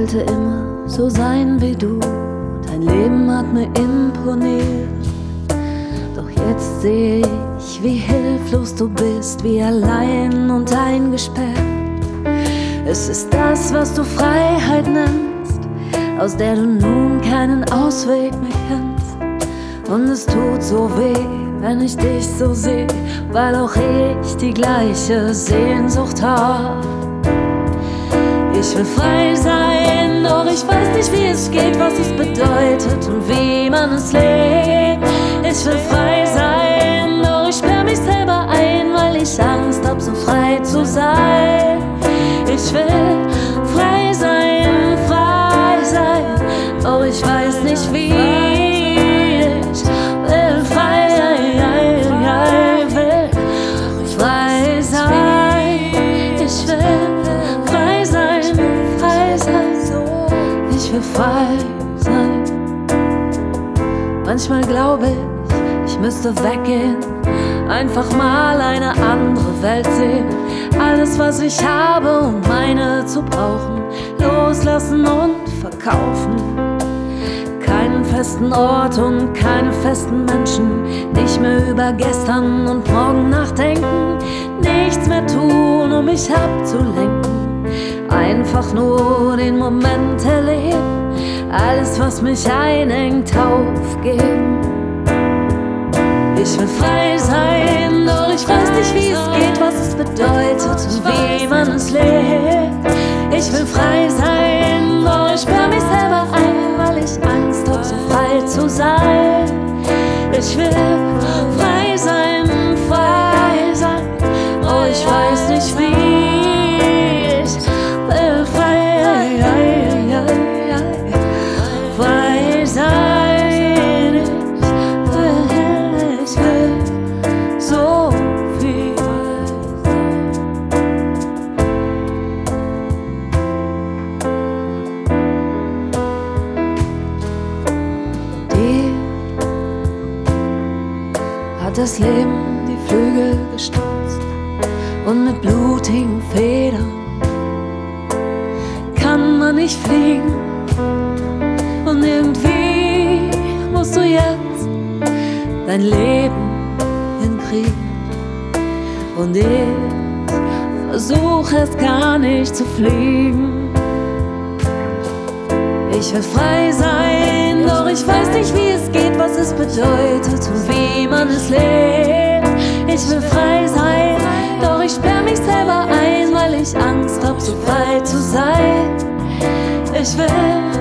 wollte immer so sein wie du, dein Leben hat mir imponiert. Doch jetzt sehe ich, wie hilflos du bist, wie allein und eingesperrt. Es ist das, was du Freiheit nennst, aus der du nun keinen Ausweg mehr kennst. Und es tut so weh, wenn ich dich so sehe, weil auch ich die gleiche Sehnsucht hab. Ich will frei sein, doch ich weiß nicht, wie es geht, was es bedeutet und wie man es lebt. Ich will frei sein, doch ich sperr mich selber ein, weil ich Angst hab, so frei zu sein. Ich will frei sein, doch ich weiß nicht wie. Ich will frei sein, will frei sein. Ich will frei sein, ich will frei sein. Manchmal glaube ich müsste weggehen, einfach mal eine andere Welt sehen. Alles, was ich habe, um meine zu brauchen, loslassen und verkaufen. Keinen festen Ort und keine festen Menschen, nicht mehr über gestern und morgen nachdenken, nichts mehr tun, um mich abzulenken, einfach nur den Moment erleben, alles, was mich einengt, aufgeben. Ich will frei sein, doch ich weiß nicht, wie es geht, was es bedeutet und wie man es lebt. Ich will frei sein, doch ich sperr mich selber ein, weil ich Angst hab, so frei zu sein. Ich will frei sein, oh ich weiß nicht wie. Ich will frei sein. So viel dir hat das Leben die Flügel gestutzt und mit blutigen Federn kann man nicht fliegen. Und irgendwie musst du jetzt dein Leben hinkriegen. Und ich versuch es gar nicht zu fliegen. Ich will frei sein, doch ich weiß nicht, wie es geht, was es bedeutet und wie man es lebt. Ich will frei sein, doch ich sperr mich selber ein, weil ich Angst hab, so frei zu sein. Ich will